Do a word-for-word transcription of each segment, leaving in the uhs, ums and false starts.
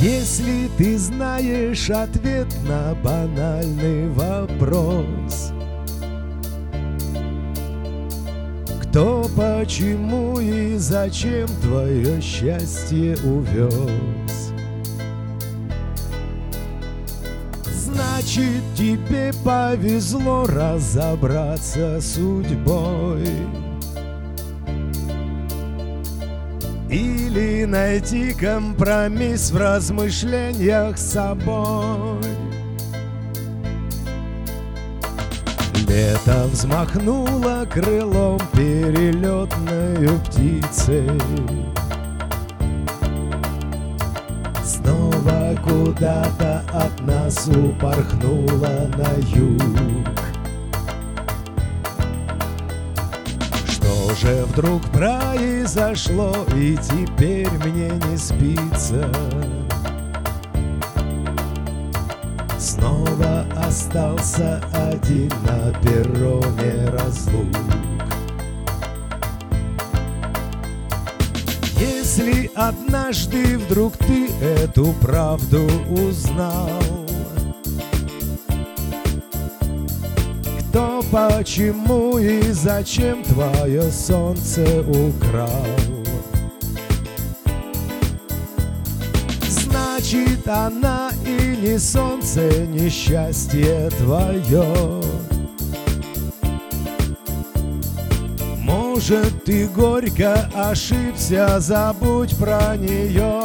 Если ты знаешь ответ на банальный вопрос: кто, почему и зачем твое счастье увез, значит, тебе повезло разобраться с судьбой или найти компромисс в размышлениях с собой. Лето взмахнуло крылом перелетною птицей, снова куда-то от нас упорхнула на юг. Что же вдруг произошло, и теперь мне не спится? Снова остался один на перроне разлук. Если однажды вдруг ты эту правду узнал, кто, почему и зачем твое солнце украл, значит, она и не солнце, не счастье твое. Может, ты горько ошибся, забудь про нее.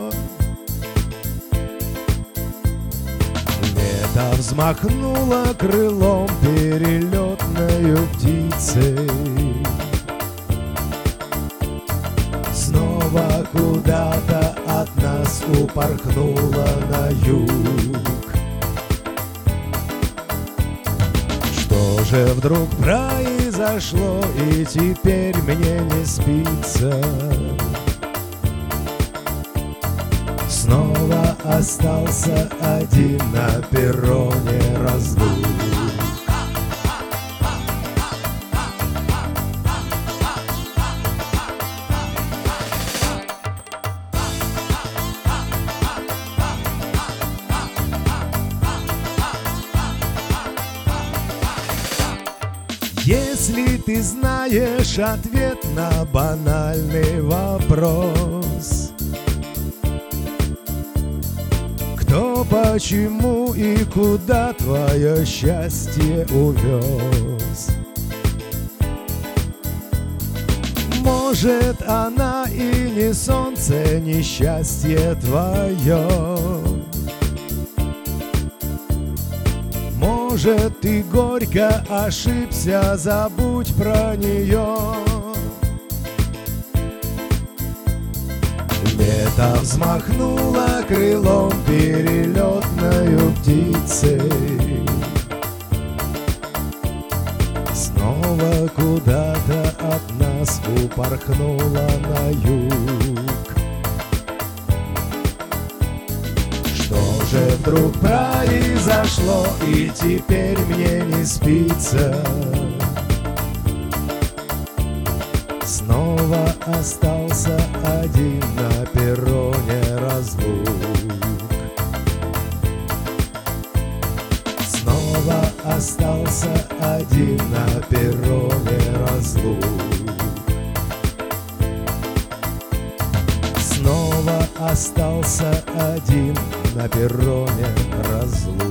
Лето взмахнуло крылом перелетною птицей, снова куда-то от нас упорхнула на юг. Что же вдруг произошло, и теперь мне не спится? Снова остался один на перроне разлук. Если ты знаешь ответ на банальный вопрос: кто, почему и куда твое счастье увез, может, она и не солнце, не счастье твое. Может, ты горько ошибся, забудь про нее. Лето взмахнуло крылом перелетною птицей, снова куда-то от нас упорхнула на юг. Что же вдруг произошло, и теперь мне не спится? Снова остался один на перроне разлук. Снова остался один на перроне разлук. Снова остался один на перроне разлук.